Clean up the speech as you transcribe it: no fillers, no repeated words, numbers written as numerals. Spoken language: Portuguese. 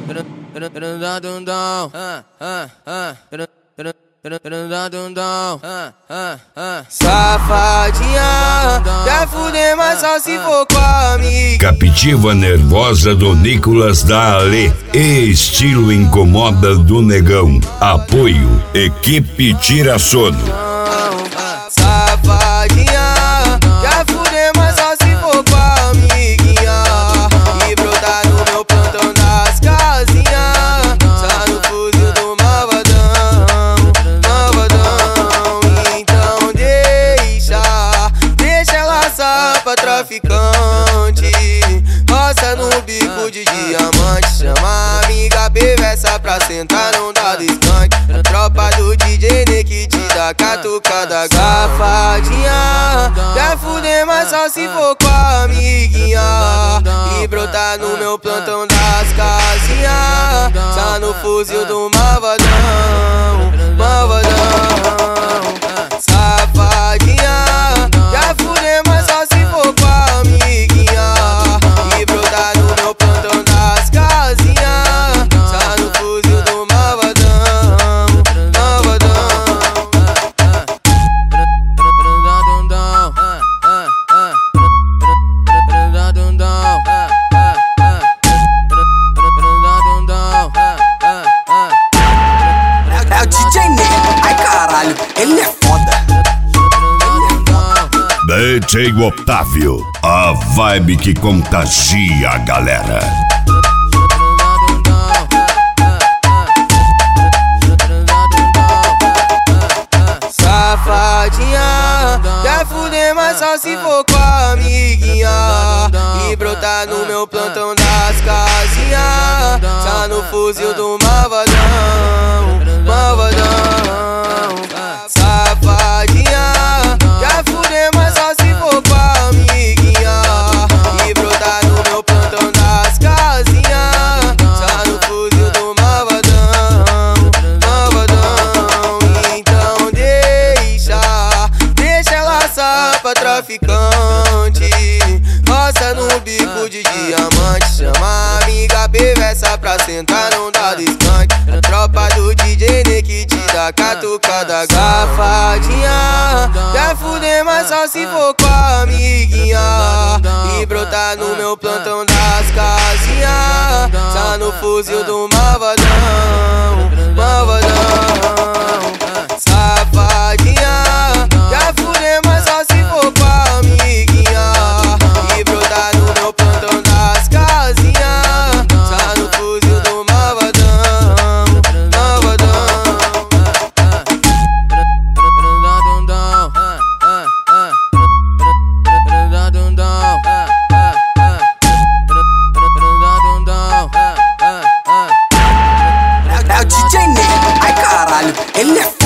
Safadinha, quer fuder, mas só se for com a amiga. Captiva nervosa do Nicolas da Ale. Estilo incomoda do Negão. Apoio Equipe Tira Sono. Safadinha, quer fuder, mas só se for com a amiguinha. E brotar no meu plantão das casinhas, só no fuzil do malvadão, malvadão. Então deixa ela só pra traficante. Roça no bico de diamante, chama a amiga perversa pra sentar num dado skunk. A tropa do DJ que te dá catucada. Safadinha, quer fuder, mas só se for com a amiguinha. E brotar no meu plantão das casinhas, só no fuzil do malvadão, malvadão. Safadinha, quer fuder, mas só se for com a amiguinha. E brotar no meu plantão das casinhas, só no fuzil do malvadão, malvadão. É o DJ Nego, ai caralho, ele é foda. DJ Otávio, a vibe que contagia a galera. Safadinha, quer fuder, mas só se for com a amiguinha. E brotar no meu plantão das casinhas, só no fuzil do malvadão, malvadão. Safadinha, quer fuder, mas só se for com a amiguinha. E brotar no meu plantão das casinhas, só no fuzil do malvadão, malvadão. Então deixa ela só pra traficante. Roça no bico de diamante, chama a amiga perversa pra sentar num dado skunk. A tropa do DJ que te dá catucada. Safadinha, quer fuder, mas só se for com a amiguinha. E brotar no meu plantão das casinhas, só no fuzil do malvadão, malvadão. Safadinha, quer fuder, mas só se for com a amiguinha. E brotar no meu plantão das casinhas, só no fuzil do malvadão, malvadão. É o DJ Nego, ai caralho, ele é foda.